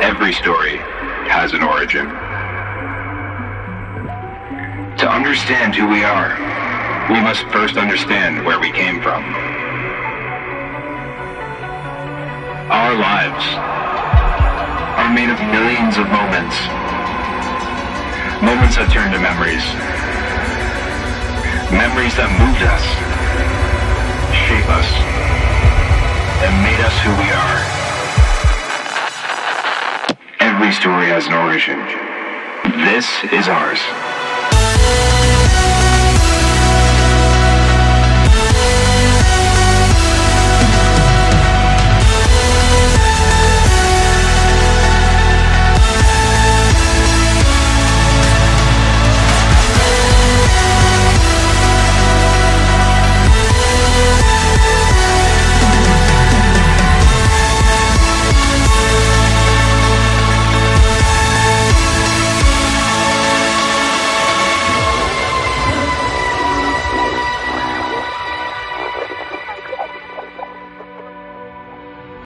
Every story has an origin. To understand who we are, we must first understand where we came from. Our lives are made of millions of moments. Moments that turn to memories. Memories that moved us, shape us, and made us who we are. Every story has an origin. This is ours.